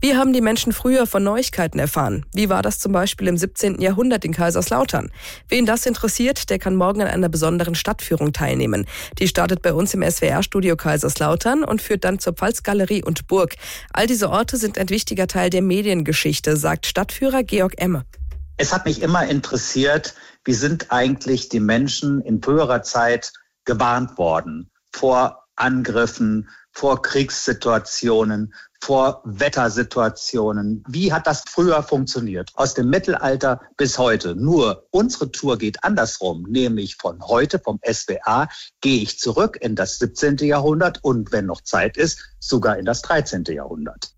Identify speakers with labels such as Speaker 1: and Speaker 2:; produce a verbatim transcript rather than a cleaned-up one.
Speaker 1: Wie haben die Menschen früher von Neuigkeiten erfahren? Wie war das zum Beispiel im siebzehnten Jahrhundert in Kaiserslautern? Wen das interessiert, der kann morgen an einer besonderen Stadtführung teilnehmen. Die startet bei uns im S W R-Studio Kaiserslautern und führt dann zur Pfalzgalerie und Burg. All diese Orte sind ein wichtiger Teil der Mediengeschichte, sagt Stadtführer Georg Emme.
Speaker 2: Es hat mich immer interessiert, wie sind eigentlich die Menschen in früherer Zeit gewarnt worden vor Angriffen, vor Kriegssituationen, vor Wettersituationen. Wie hat das früher funktioniert? Aus dem Mittelalter bis heute. Nur unsere Tour geht andersrum, nämlich von heute, vom S W A, gehe ich zurück in das siebzehnte Jahrhundert und, wenn noch Zeit ist, sogar in das dreizehnte Jahrhundert.